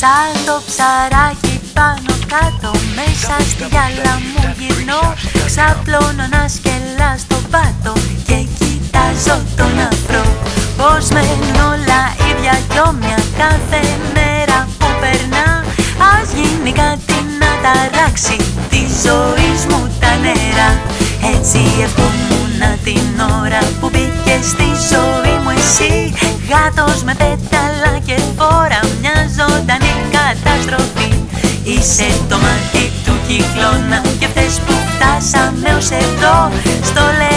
Σαν το ψαράκι πάνω κάτω, μέσα στη γυάλα μου γυρνώ. Ξαπλώνω να σκελά στον πάτο και κοιτάζω τον αφρό. Πως μένουν όλα ίδια κι όμοια κάθε μέρα που περνά. Ας γίνει κάτι να ταράξει τη ζωή μου τα νερά. Έτσι ευχόμουν την ώρα που μπήκε στη ζωή μου εσύ. Γάτος με πέταλα και φόρα, μια ζωντανή καταστροφή. Είσαι το μάτι του κυκλώνα και φταίς που φτάσαμε ως εδώ. Στο